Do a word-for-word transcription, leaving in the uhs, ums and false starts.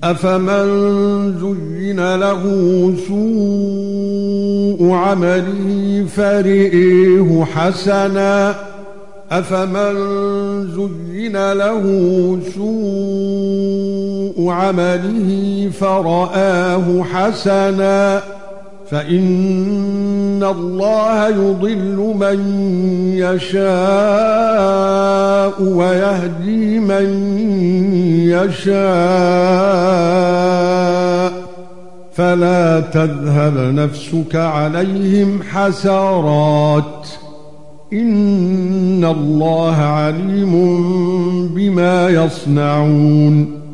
أفمن زين له سوء عمله فرئه حسنا أفمن زين له سوء عمله فرآه حسنا فإن الله يضل من يشاء ويهدي من يشاء فلا تذهب نفسك عليهم حسرات إن الله عليم بما يصنعون